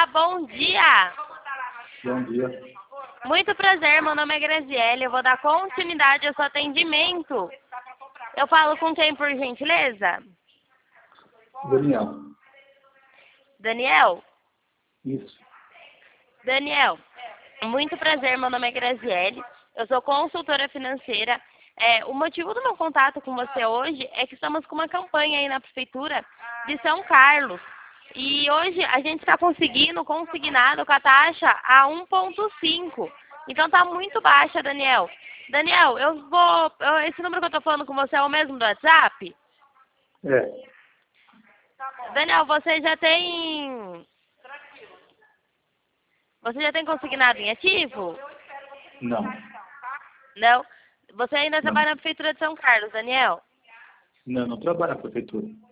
Olá, bom dia. Bom dia. Muito prazer, meu nome é Graziele, eu vou dar continuidade ao seu atendimento. Eu falo com quem, por gentileza? Daniel. Daniel? Isso. Daniel, muito prazer, meu nome é Graziele, eu sou consultora financeira. O motivo do meu contato com você hoje é que estamos com uma campanha aí na Prefeitura de São Carlos. E hoje a gente está conseguindo consignado com a taxa a 1,5. Então está muito baixa, Daniel. Daniel, esse número que eu estou falando com você é o mesmo do WhatsApp? É. Daniel, você já tem consignado em ativo? Não. Não? Você ainda Não. trabalha na Prefeitura de São Carlos, Daniel? Não trabalho na prefeitura.